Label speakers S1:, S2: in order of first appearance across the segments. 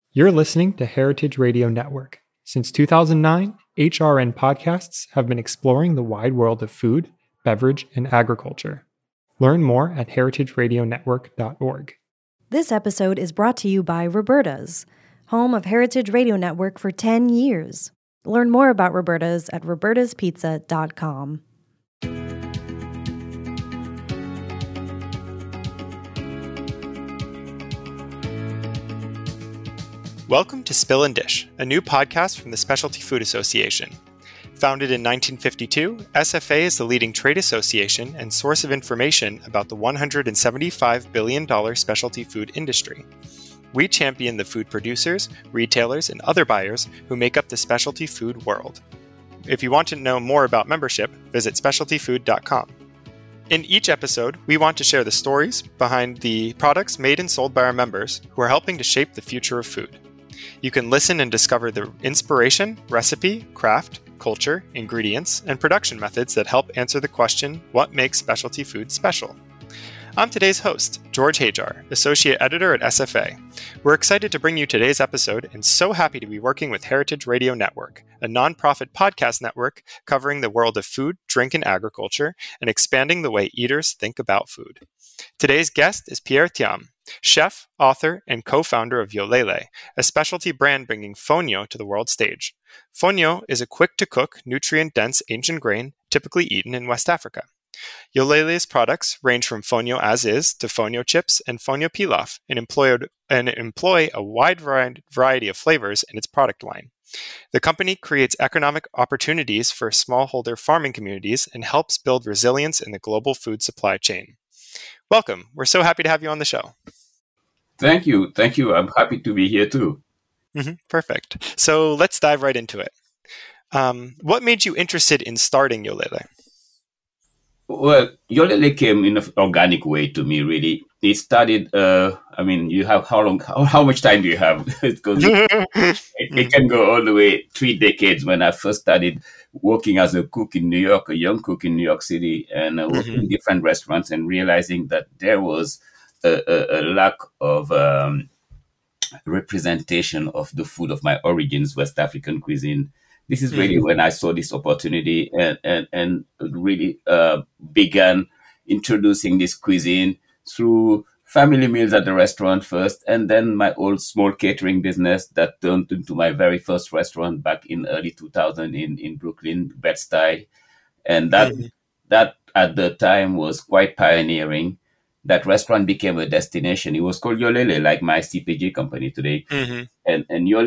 S1: You're listening to Heritage Radio Network. Since 2009, HRN podcasts have been exploring the wide world of food, beverage, and agriculture. Learn more at heritageradionetwork.org.
S2: This episode is brought to you by Roberta's, home of Heritage Radio Network for 10 years. Learn more about Roberta's at robertaspizza.com.
S3: Welcome to Spill and Dish, a new podcast from the Specialty Food Association. Founded in 1952, SFA is the leading trade association and source of information about the $175 billion specialty food industry. We champion the food producers, retailers, and other buyers who make up the specialty food world. If you want to know more about membership, visit specialtyfood.com. In each episode, we want to share the stories behind the products made and sold by our members who are helping to shape the future of food. You can listen and discover the inspiration, recipe, craft, culture, ingredients, and production methods that help answer the question, what makes specialty food special? I'm today's host, George Hajar, Associate Editor at SFA. We're excited to bring you today's episode and so happy to be working with Heritage Radio Network, a nonprofit podcast network covering the world of food, drink, and agriculture, and expanding the way eaters think about food. Today's guest is Pierre Thiam, chef, author, and co-founder of Yolele, a specialty brand bringing fonio to the world stage. Fonio is a quick-to-cook, nutrient-dense ancient grain typically eaten in West Africa. Yolele's products range from fonio as is to fonio chips and fonio pilaf, and employ a wide variety of flavors in its product line. The company creates economic opportunities for smallholder farming communities and helps build resilience in the global food supply chain. Welcome. We're so happy to have you on the show.
S4: Thank you. I'm happy to be here too.
S3: Perfect. So let's dive right into it. What made you interested in starting Yolele?
S4: Well, Yolele came in an organic way to me, really. It started, you have how much time do you have? Because it can go all the way 3 decades when I first started working as a cook in New York, a young cook in New York City, and working in different restaurants and realizing that there was a lack of representation of the food of my origins, West African cuisine. This is really when I saw this opportunity and really began introducing this cuisine through family meals at the restaurant first, and then my old small catering business that turned into my very first restaurant back in early 2000 in Brooklyn, Bed-Stuy. And that at the time was quite pioneering. That restaurant became a destination. It was called Yolele, like my CPG company today. And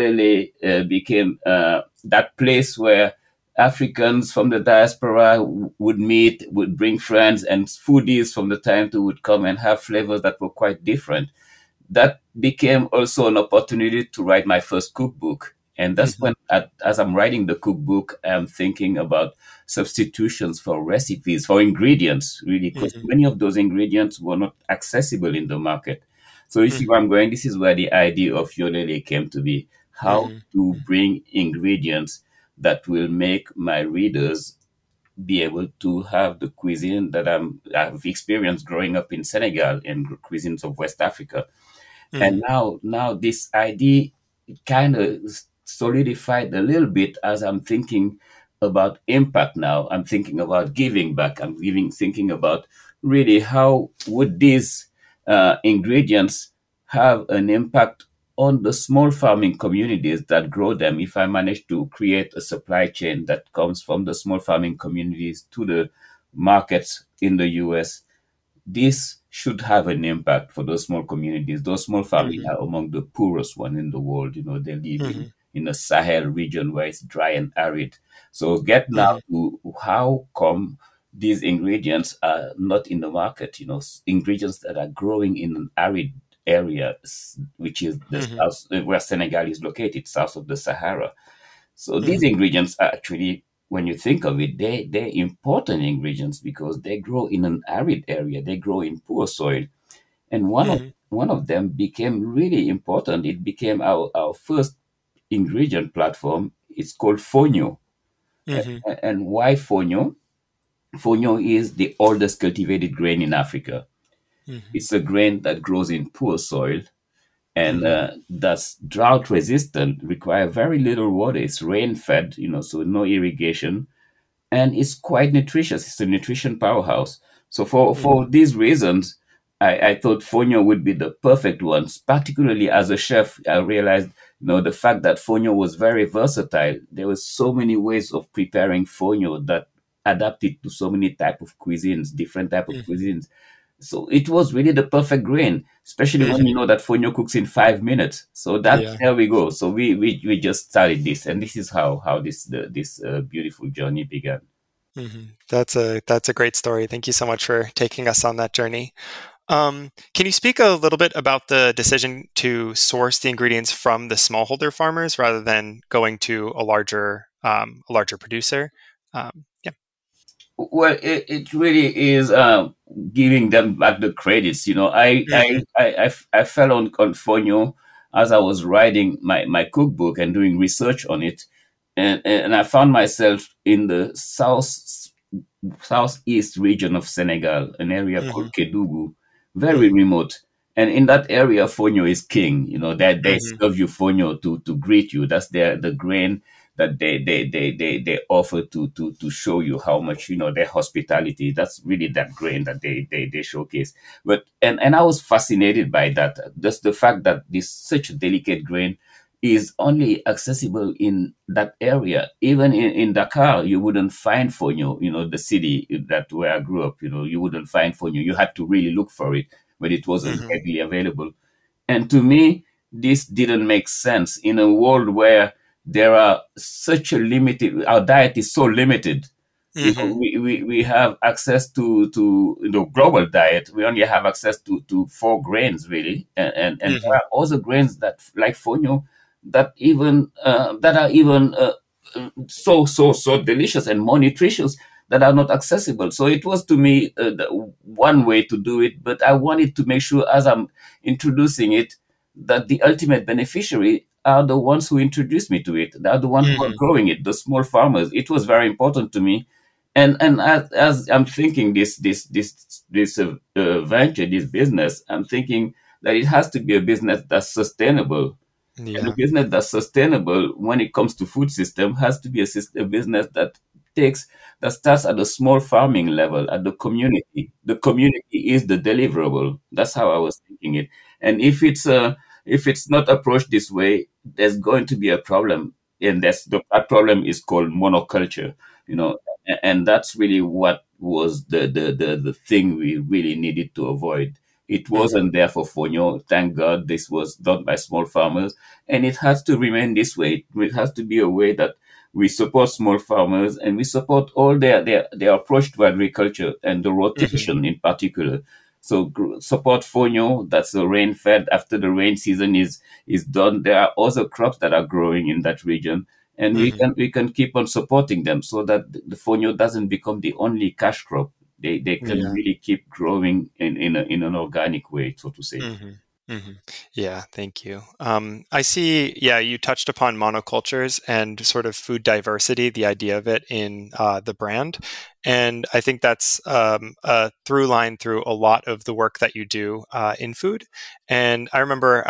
S4: Yolele became that place where Africans from the diaspora would meet, would bring friends, and foodies from the time too would come and have flavors that were quite different. That became also an opportunity to write my first cookbook. And that's when, as I'm writing the cookbook, I'm thinking about substitutions for recipes, for ingredients, really, because many of those ingredients were not accessible in the market. So you see where I'm going? This is where the idea of Yolele came to be, how to bring ingredients that will make my readers be able to have the cuisine that I've experienced growing up in Senegal and cuisines of West Africa. And now this idea kind of solidified a little bit as I'm thinking about impact now. I'm thinking about giving back. I'm thinking about really how would these ingredients have an impact on the small farming communities that grow them if I manage to create a supply chain that comes from the small farming communities to the markets in the US. This should have an impact for those small communities. Those small families are among the poorest ones in the world. You know, they live in a Sahel region where it's dry and arid. So get now to how come these ingredients are not in the market, you know, ingredients that are growing in an arid area, which is the south, where Senegal is located, south of the Sahara. So these ingredients are actually, when you think of it, they're important ingredients because they grow in an arid area. They grow in poor soil. And one of them became really important. It became our first ingredient platform. It's called fonio. And why fonio? Fonio is the oldest cultivated grain in Africa. It's a grain that grows in poor soil. and that's drought resistant, require very little water. It's rain fed, so no irrigation, and it's quite nutritious. It's a nutrition powerhouse. So for these reasons, I thought fonio would be the perfect one. Particularly as a chef, I realized, the fact that fonio was very versatile. There were so many ways of preparing fonio that adapted to so many type of cuisines, different type of cuisines. So it was really the perfect grain, especially when you know that fonio cooks in 5 minutes. So there we go. So we just started this, and this is how this beautiful journey began.
S3: That's a great story. Thank you so much for taking us on that journey. Can you speak a little bit about the decision to source the ingredients from the smallholder farmers rather than going to a larger producer? Yeah.
S4: Well, it really is giving them back the credits. I fell on fonio as I was writing my cookbook and doing research on it, and I found myself in the southeast region of Senegal, an area called Kédougou, very remote. And in that area, fonio is king. They serve you fonio to greet you. That's the grain that they offer to show you how much, their hospitality. That's really that grain that they showcase. But and I was fascinated by that. Just the fact that this such a delicate grain is only accessible in that area. Even in Dakar, you wouldn't find fonio, the city where I grew up, you wouldn't find fonio. You had to really look for it, but it wasn't readily available. And to me, this didn't make sense in a world where there are such a limited, our diet is so limited. We have access to global diet. We only have access to 4 grains really. And there are also grains that like fonio that are even so delicious and more nutritious that are not accessible. So it was to me one way to do it, but I wanted to make sure as I'm introducing it that the ultimate beneficiary are the ones who introduced me to it. They are the ones who are growing it, the small farmers. It was very important to me. And as I'm thinking this venture, this business, I'm thinking that it has to be a business that's sustainable. Yeah. And a business that's sustainable when it comes to food system has to be a business that starts at the small farming level, at the community. The community is the deliverable. That's how I was thinking it. And if it's not approached this way, there's going to be a problem. And that problem is called monoculture, and that's really what was the thing we really needed to avoid. It wasn't there for fonio. Thank God this was done by small farmers, and it has to remain this way. It has to be a way that we support small farmers and we support all their approach to agriculture and the rotation in particular. So support fonio, that's the rain fed. After the rain season is done, there are other crops that are growing in that region. And we can keep on supporting them so that the fonio doesn't become the only cash crop. They can really keep growing in an organic way, so to say.
S3: Yeah, thank you. I see, you touched upon monocultures and sort of food diversity, the idea of it in the brand. And I think that's a through line through a lot of the work that you do in food. And I remember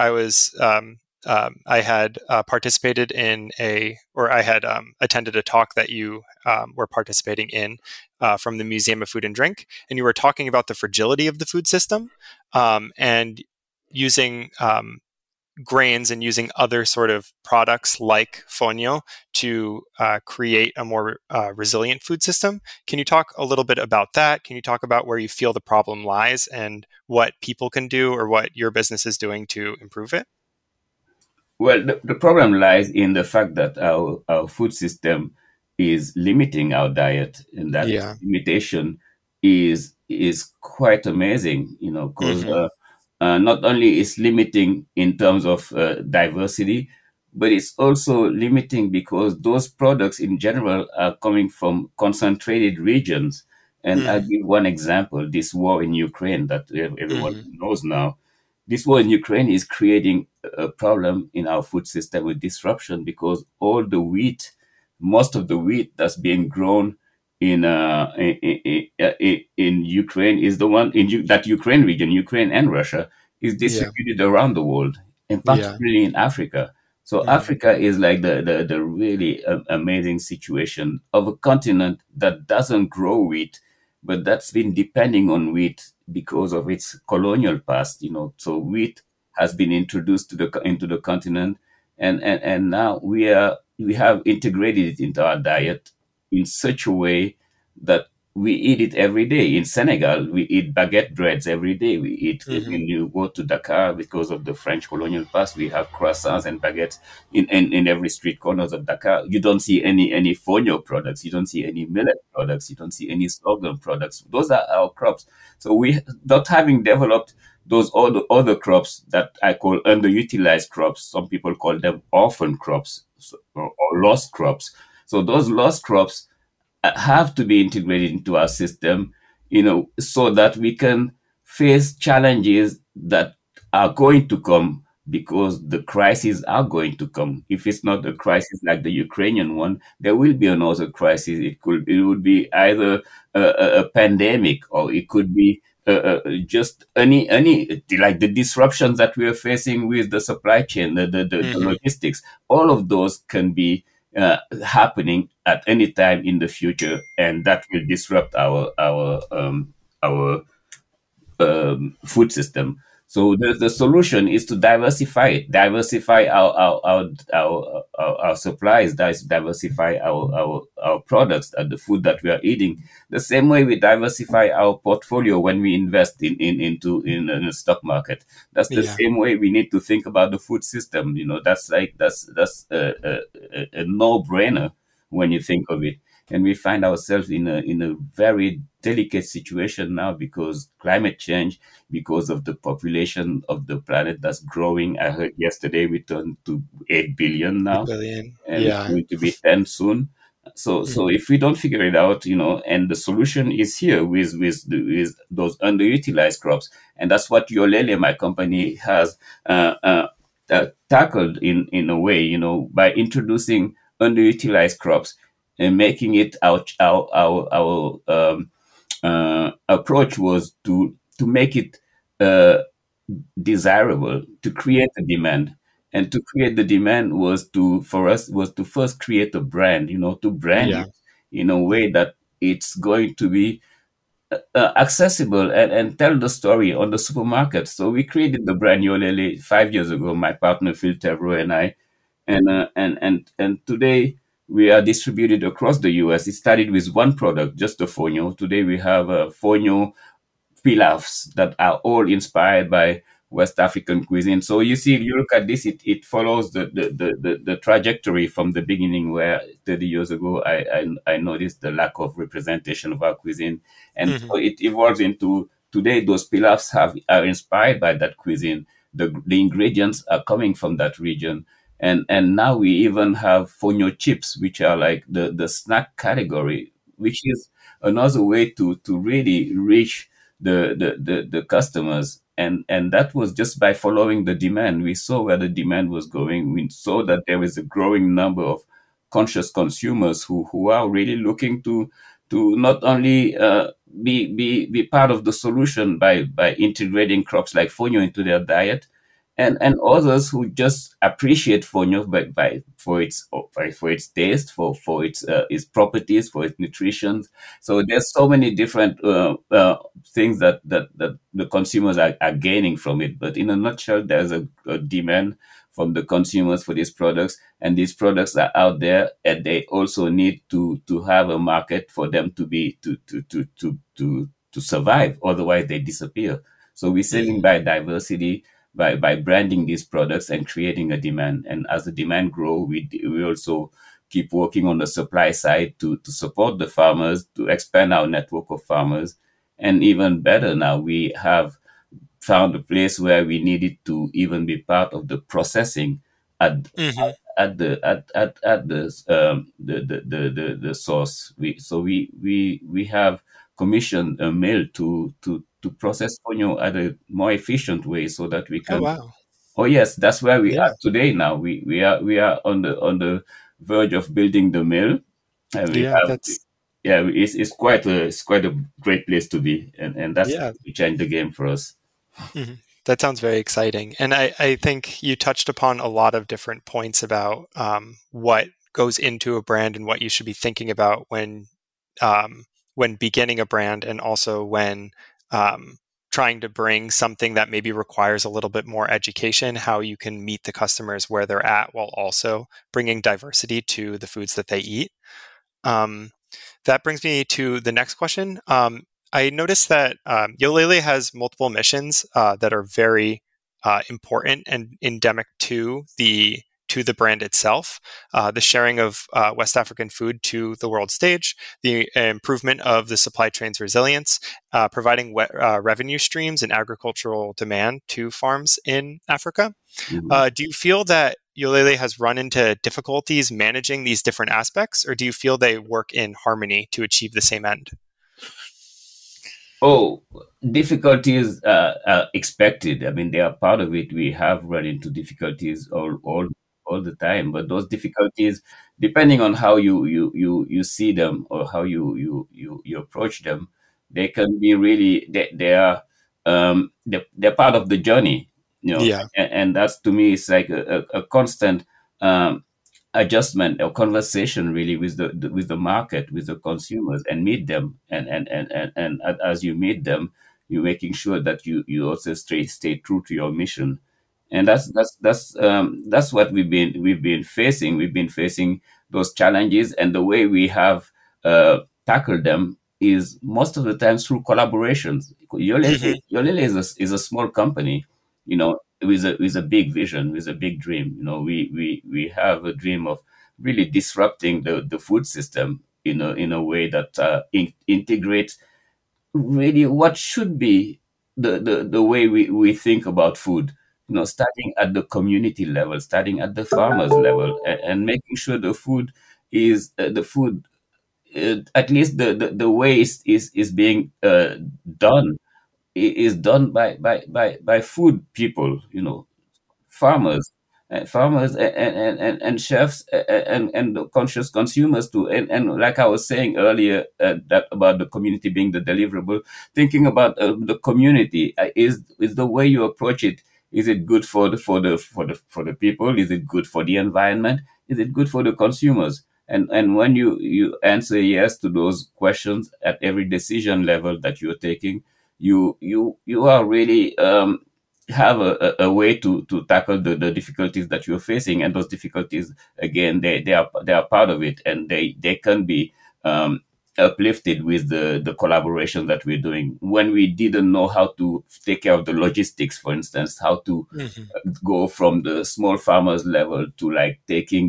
S3: I had participated in I had attended a talk that you were participating in from the Museum of Food and Drink, and you were talking about the fragility of the food system and using grains and using other sort of products like fonio to create a more resilient food system. Can you talk a little bit about that? Can you talk about where you feel the problem lies and what people can do or what your business is doing to improve it?
S4: Well, the problem lies in the fact that our food system is limiting our diet, and that limitation is quite amazing, because not only is limiting in terms of diversity, but it's also limiting because those products in general are coming from concentrated regions. And I'll give one example: this war in Ukraine that everyone knows now. This war in Ukraine is creating a problem in our food system with disruption because all the wheat, most of the wheat that's being grown in Ukraine is the one in that Ukraine region, Ukraine and Russia, is distributed around the world. and
S3: Yeah.
S4: particularly in Africa. So Africa is like the really amazing situation of a continent that doesn't grow wheat, but that's been depending on wheat because of its colonial past. So wheat has been introduced into the continent, and now we have integrated it into our diet in such a way that we eat it every day. In Senegal, we eat baguette breads every day. We eat when you go to Dakar because of the French colonial past. We have croissants and baguettes in every street corners of Dakar. You don't see any fonio products. You don't see any millet products. You don't see any sorghum products. Those are our crops. So we, not having developed those other crops that I call underutilized crops. Some people call them orphan crops, or lost crops. So those lost crops have to be integrated into our system, so that we can face challenges that are going to come, because the crises are going to come. If it's not a crisis like the Ukrainian one, there will be another crisis. It would be either a pandemic, or it could be just any like the disruptions that we are facing with the supply chain, the logistics. All of those can be happening at any time in the future, and that will disrupt our food system. So the solution is to diversify it, diversify our supplies, diversify our products and the food that we are eating. The same way we diversify our portfolio when we invest in a stock market. That's the same way we need to think about the food system. That's a no-brainer when you think of it. And we find ourselves in a very delicate situation now, because climate change, because of the population of the planet that's growing. I heard yesterday we turned to 8 billion now,
S3: 8 billion.
S4: and it's going to be 10 soon. So if we don't figure it out, and the solution is here with those underutilized crops, and that's what Yolele, my company, has tackled in a way, by introducing underutilized crops and making it our approach was to make it desirable, to create a demand. And to create the demand was to first create a brand, to brand it in a way that it's going to be accessible and tell the story on the supermarket. So we created the brand Yolele 5 years ago, my partner Phil Tevro and I, and today we are distributed across the US. It started with one product, just a fonio. Today we have fonio pilafs that are all inspired by West African cuisine. So you look at this, it follows the trajectory from the beginning, where 30 years ago I noticed the lack of representation of our cuisine. And so it evolves into today. Those pilafs are inspired by that cuisine. The ingredients are coming from that region. And now we even have fonio chips, which are like the snack category, which is another way to really reach the customers. And that was just by following the demand. We saw where the demand was going. We saw that there was a growing number of conscious consumers who are really looking to not only be part of the solution by integrating crops like fonio into their diet, and others who just appreciate fonio for its taste, for its properties, for its nutrition. So there's so many different things that the consumers are gaining from it. But in a nutshell, there's a demand from the consumers for these products, and these products are out there, and they also need to have a market for them to survive. Otherwise, they disappear. So we're selling by diversity, by branding these products and creating a demand. And as the demand grows, we also keep working on the supply side to support the farmers, to expand our network of farmers. And even better, now we have found a place where we needed to even be part of the processing at the source. We have commissioned a mill to process fonio at a more efficient way, so that we can.
S3: Oh wow!
S4: Oh yes, that's where we are today. Now we are on the verge of building the mill, and it's quite a great place to be, and that's to change the game for us.
S3: That sounds very exciting. And I think you touched upon a lot of different points about what goes into a brand and what you should be thinking about when beginning a brand, and also when trying to bring something that maybe requires a little bit more education, how you can meet the customers where they're at while also bringing diversity to the foods that they eat. That brings me to the next question. I noticed that Yolele has multiple missions that are very important and endemic to the brand itself. The sharing of West African food to the world stage, the improvement of the supply chain's resilience, providing revenue streams and agricultural demand to farms in Africa.
S4: Mhm.
S3: Do you feel that Yolele has run into difficulties managing these different aspects, or do you feel they work in harmony to achieve the same end?
S4: Oh, difficulties are expected. I mean, they are part of it. We have run into difficulties all the time, but those difficulties, depending on how you see them or how you approach them, they can be really they are they're part of the journey,
S3: Yeah.
S4: and that's, to me, it's like a constant um, adjustment or conversation, really, with the market, with the consumers, and meet them, and as you meet them, you're making sure that you also stay true to your mission. And that's what we've been facing. We've been facing those challenges, and the way we have tackled them is most of the time through collaborations.
S3: Hmm.
S4: Yolele is a small company, with a big vision, with a big dream. We have a dream of really disrupting the food system in a way that integrates really what should be the way we think about food. Starting at the community level, starting at the farmers level, and making sure the food, at least the way is being done, is done by food people, farmers and chefs, and the conscious consumers too. And like I was saying earlier, that about the community being the deliverable, thinking about the community, is the way you approach it. Is it good for the people? Is it good for the environment? Is it good for the consumers? And when you answer yes to those questions at every decision level that you're taking, you are really have a way to tackle the difficulties that you're facing. And those difficulties, again, they are part of it, and they can be uplifted with the collaboration that we're doing. When we didn't know how to take care of the logistics, for instance, how to
S3: Hmm.
S4: go from the small farmers level to, like, taking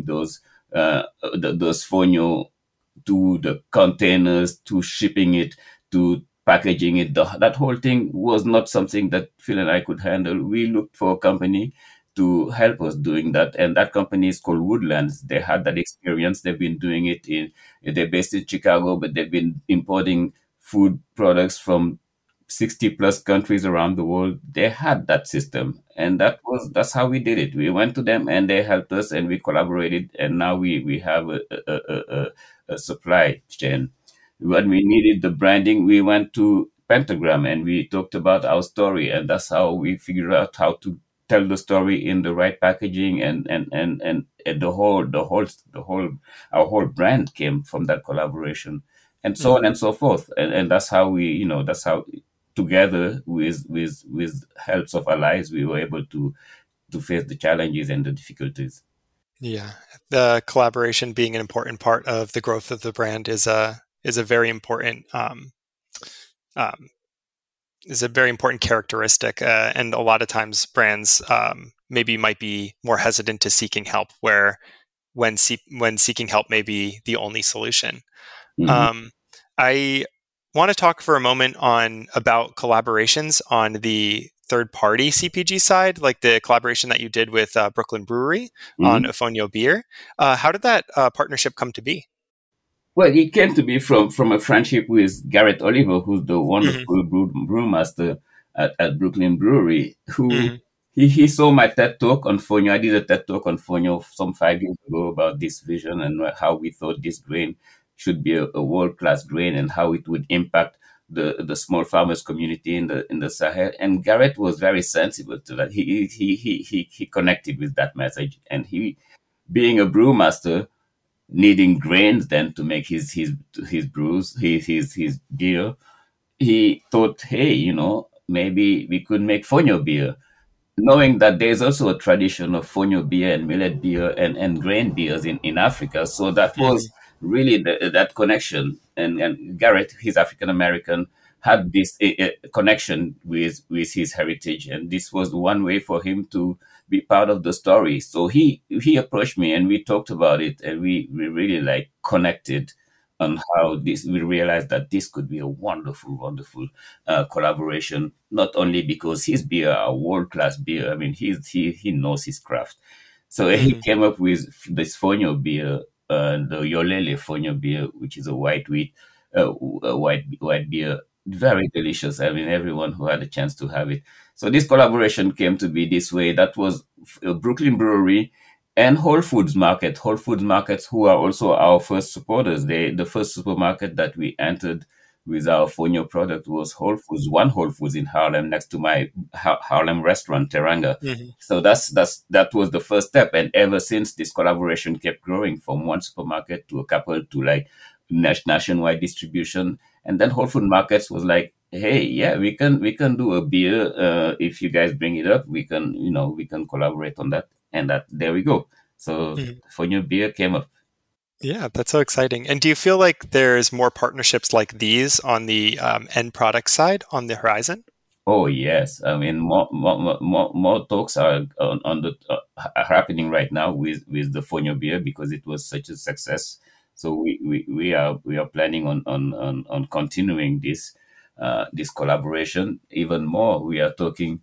S4: those fonio to the containers, to shipping it, to packaging it. That whole thing was not something that Phil and I could handle. We looked for a company to help us doing that, and that company is called Woodlands. They had that experience. They've been doing it they're based in Chicago, but they've been importing food products from 60 plus countries around the world. They had that system, and that's how we did it. We went to them, and they helped us, and we collaborated, and now we have a supply chain. When we needed the branding, we went to Pentagram, and we talked about our story, and that's how we figured out how to tell the story in the right packaging, and the whole our whole brand came from that collaboration, and so on
S3: Hmm.
S4: and so forth. And that's how that's how, together with helps of allies, we were able to face the challenges and the difficulties.
S3: Yeah, the collaboration being an important part of the growth of the brand is a very important um, is a very important characteristic, and a lot of times brands maybe might be more hesitant to seeking help, where when seeking help may be the only solution.
S4: Mhm.
S3: Um, I want to talk for a moment on about collaborations on the third party CPG side, like the collaboration that you did with Brooklyn Brewery on
S4: Mhm.
S3: Ofonio beer. How did that partnership come to be?
S4: Well, it came to be from a friendship with Garrett Oliver, who's the
S3: Hmm.
S4: wonderful brewmaster at Brooklyn Brewery, who
S3: Hmm.
S4: he saw my TED talk on Fonio. I did a TED talk on Fonio some 5 years ago about this vision and how we thought this grain should be a world-class grain, and how it would impact the small farmers community in the Sahel. And Garrett was very sensible to that. He connected with that message, and he, being a brewmaster, needing grains then to make his brews, his beer, he thought, hey, maybe we could make fonio beer, knowing that there's also a tradition of fonio beer and millet beer and grain beers in Africa. So that was really that connection. And Garrett, he's African American, had this connection with his heritage, and this was one way for him to be part of the story. So he approached me, and we talked about it, and we really like connected on how we realized that this could be a wonderful collaboration, not only because his beer are world-class beer. I mean, he knows his craft. So he came up with this fonio beer, the Yolele fonio beer, which is a white beer, very delicious. I mean, everyone who had a chance to have it. So this collaboration came to be this way. That was Brooklyn Brewery and Whole Foods Markets, who are also our first supporters. The first supermarket that we entered with our fonio product was Whole Foods, one Whole Foods in Harlem, next to my Harlem restaurant, Teranga. So that was the first step. And ever since, this collaboration kept growing from one supermarket to a couple to like nationwide distribution. And then Whole Food Markets was like, hey, yeah, we can do a beer. If you guys bring it up, we can collaborate on that. And there we go. So fonio beer came up.
S3: Yeah, that's so exciting. And do you feel like there's more partnerships like these on the end product side on the horizon?
S4: Oh yes, I mean more talks are are happening right now with the fonio beer, because it was such a success. So we are planning on continuing this collaboration even more. We are talking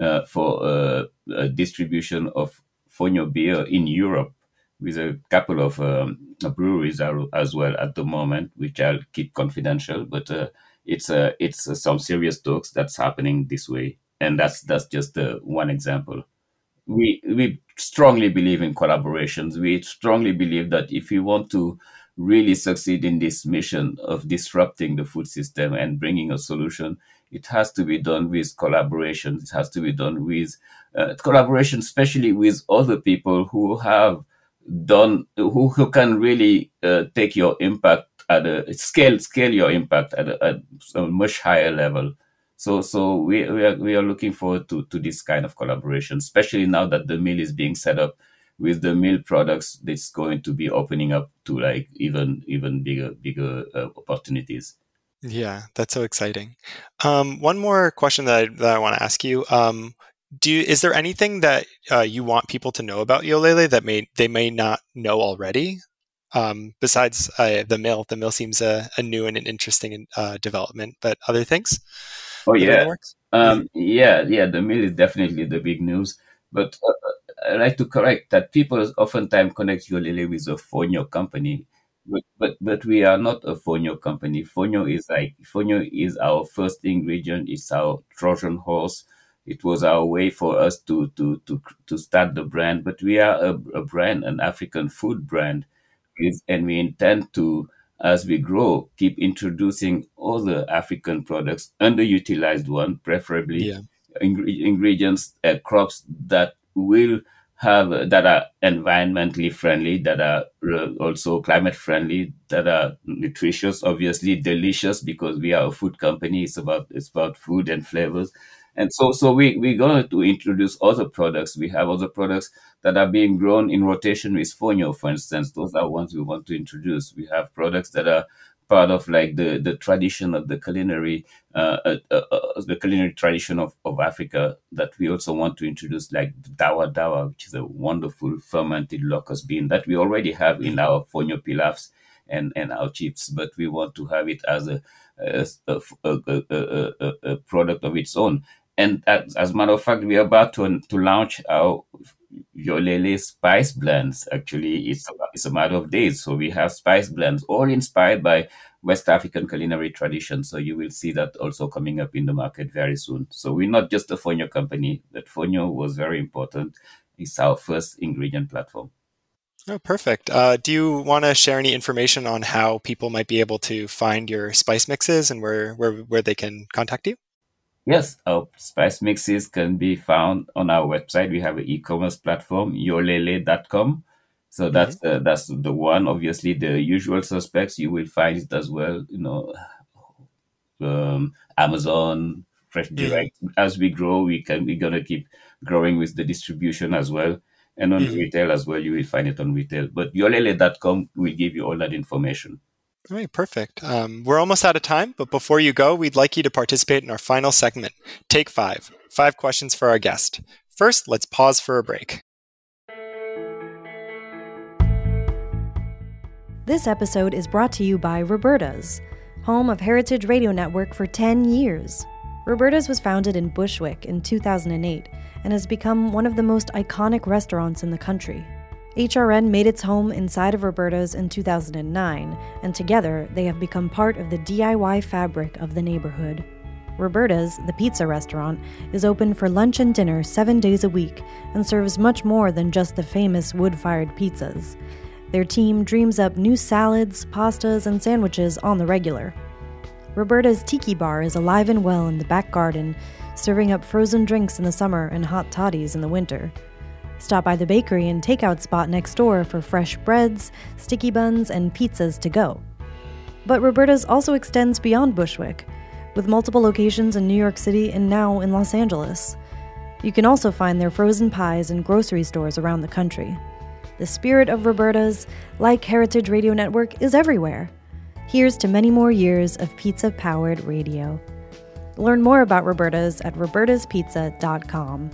S4: for a distribution of fonio beer in Europe with a couple of breweries as well at the moment, which I'll keep confidential. But it's some serious talks that's happening this way, and that's just one example. We strongly believe in collaborations. We strongly believe that if we want to really succeed in this mission of disrupting the food system and bringing a solution, it has to be done with collaboration. It has to be done with collaboration, especially with other people who have done, who can really take your impact at a scale your impact at a much higher level. So we are looking forward to this kind of collaboration, especially now that the mill is being set up. With the mill products, it's going to be opening up to like even bigger opportunities.
S3: Yeah, that's so exciting. One more question that I want to ask you. Is there anything that you want people to know about Yolele that they may not know already? Besides the mill. The mill seems a new and an interesting development, but other things?
S4: Oh yeah. The mill is definitely the big news. But I like to correct that people oftentimes connect Yolele with a fonio company. But we are not a fonio company. Fonio is our first ingredient. It's our Trojan horse. It was our way for us to start the brand. But we are a brand, an African food brand, and we intend to, as we grow, keep introducing other African products, underutilized one, preferably ingredients, crops that will have that are environmentally friendly, that are also climate friendly, that are nutritious, obviously delicious, because we are a food company. It's about food and flavors. And so we're going to introduce other products. We have other products that are being grown in rotation with fonio, for instance. Those are ones we want to introduce. We have products that are part of like the tradition of the culinary tradition of Africa, that we also want to introduce, like dawa dawa, which is a wonderful fermented locust bean that we already have in our fonio pilafs and our chips, but we want to have it as a product of its own. And as a matter of fact, we are about to launch our Yolele spice blends. Actually, it's a matter of days. So we have spice blends, all inspired by West African culinary tradition. So you will see that also coming up in the market very soon. So we're not just a fonio company. That fonio was very important. It's our first ingredient platform.
S3: Oh, perfect. Do you want to share any information on how people might be able to find your spice mixes and where they can contact you?
S4: Yes, our spice mixes can be found on our website. We have an e-commerce platform, yolele.com. So
S3: Hmm.
S4: that's the one. Obviously, the usual suspects you will find it as well. Amazon, Fresh
S3: Hmm.
S4: Direct. As we grow, we're gonna keep growing with the distribution as well, and on
S3: Hmm.
S4: retail as well. You will find it on retail. But yolele.com will give you all that information.
S3: All right, perfect. We're almost out of time, but before you go, we'd like you to participate in our final segment, Take Five. 5 questions for our guest. First, let's pause for a break.
S2: This episode is brought to you by Roberta's, home of Heritage Radio Network for 10 years. Roberta's was founded in Bushwick in 2008 and has become one of the most iconic restaurants in the country. HRN made its home inside of Roberta's in 2009, and together they have become part of the DIY fabric of the neighborhood. Roberta's, the pizza restaurant, is open for lunch and dinner 7 days a week and serves much more than just the famous wood-fired pizzas. Their team dreams up new salads, pastas, and sandwiches on the regular. Roberta's Tiki Bar is alive and well in the back garden, serving up frozen drinks in the summer and hot toddies in the winter. Stop by the bakery and takeout spot next door for fresh breads, sticky buns, and pizzas to go. But Roberta's also extends beyond Bushwick, with multiple locations in New York City and now in Los Angeles. You can also find their frozen pies in grocery stores around the country. The spirit of Roberta's, like Heritage Radio Network, is everywhere. Here's to many more years of pizza-powered radio. Learn more about Roberta's at robertaspizza.com.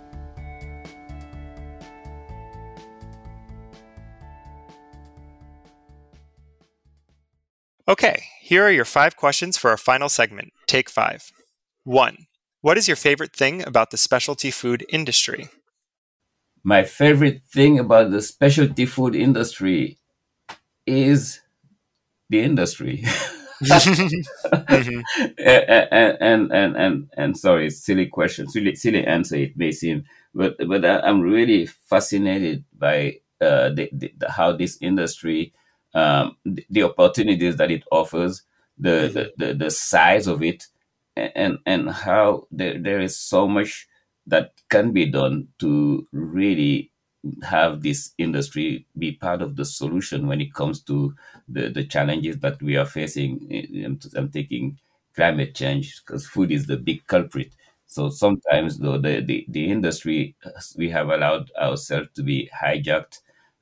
S3: Okay, here are your 5 questions for our final segment, Take Five. 1. What is your favorite thing about the specialty food industry?
S4: My favorite thing about the specialty food industry is the industry.
S3: Hmm.
S4: And sorry, silly question, silly answer it may seem, but I'm really fascinated by how this industry, the opportunities that it offers,
S3: Hmm.
S4: the size of it, and how there is so much that can be done to really have this industry be part of the solution when it comes to the challenges that we are facing. I'm taking climate change because food is the big culprit. So sometimes, though, the industry, we have allowed ourselves to be hijacked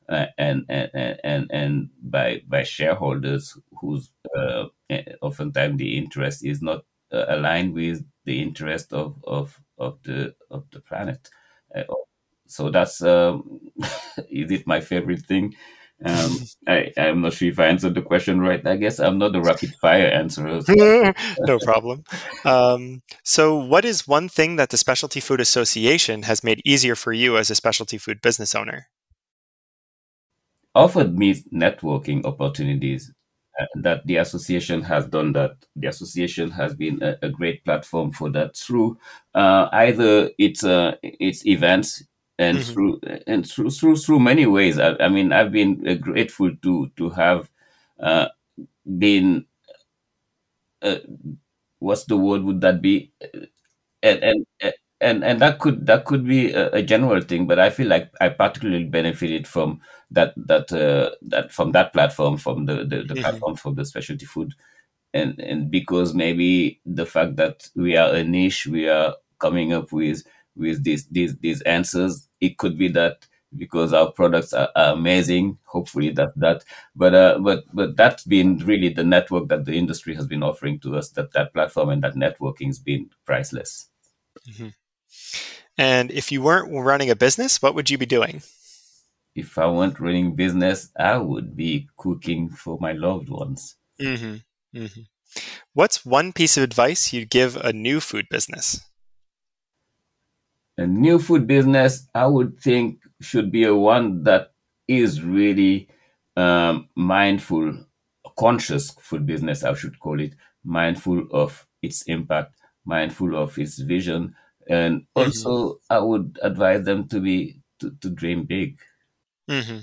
S4: and by shareholders whose oftentimes the interest is not aligned with the interest of the planet. Uh, so that's is it my favorite thing? I'm not sure if I answered the question right. I guess I'm not a rapid fire answerer. So.
S3: No problem. So, what is one thing that the Specialty Food Association has made easier for you as a specialty food business owner?
S4: Offered me networking opportunities. That the association has done that. The association has been a great platform for that through either its events and
S3: Hmm.
S4: through many ways. I mean, I've been grateful to have uh, been uh, what's the word would that be, and and that could be a general thing, but I feel like I particularly benefited from that from that platform, from the
S3: Hmm.
S4: platform for the specialty food, and because maybe the fact that we are a niche, we are coming up with these answers. It could be that because our products are amazing. Hopefully that, but that's been really the network that the industry has been offering to us. That platform and that networking has been priceless.
S3: Hmm. And if you weren't running a business, what would you be doing?
S4: If I weren't running business, I would be cooking for my loved ones.
S3: Hmm. Hmm. What's one piece of advice you'd give a new food business?
S4: A new food business, I would think, should be a one that is really mindful, conscious food business, I should call it, mindful of its impact, mindful of its vision. And
S3: Hmm.
S4: also, I would advise them to dream big.
S3: Hmm.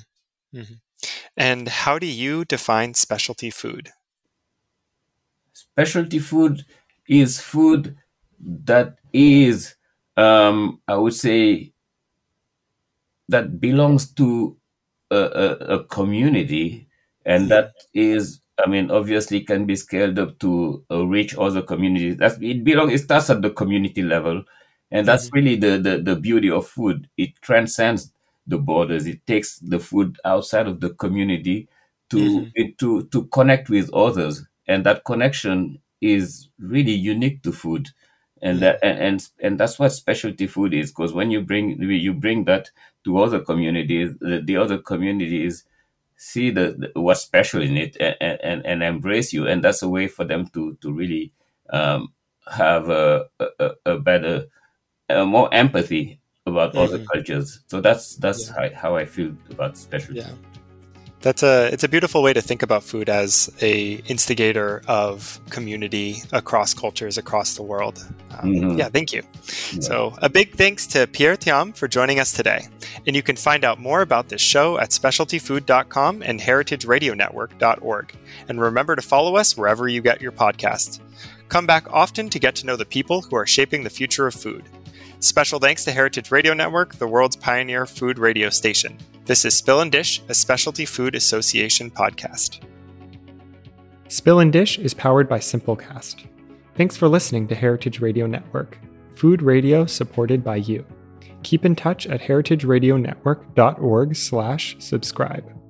S3: Mhm. And how do you define specialty food?
S4: Specialty food is food that is, I would say, that belongs to a community, and that is, I mean, obviously can be scaled up to reach other communities. It starts at the community level, and that's really the beauty of food. It transcends the borders. It takes the food outside of the community to connect with others, and that connection is really unique to food. And that's what specialty food is, because when you bring that to other communities, the other communities see what's special in it, and embrace you, and that's a way for them to really have a better, more empathy about other cultures. So that's how I feel about specialty.
S3: Yeah. It's a beautiful way to think about food as a instigator of community across cultures across the world. Yeah, thank you.
S4: Yeah.
S3: So a big thanks to Pierre Thiam for joining us today. And you can find out more about this show at specialtyfood.com and heritageradionetwork.org. And remember to follow us wherever you get your podcasts. Come back often to get to know the people who are shaping the future of food. Special thanks to Heritage Radio Network, the world's pioneer food radio station. This is Spill and Dish, a Specialty Food Association podcast.
S1: Spill and Dish is powered by Simplecast. Thanks for listening to Heritage Radio Network, food radio supported by you. Keep in touch at heritageradionetwork.org/subscribe.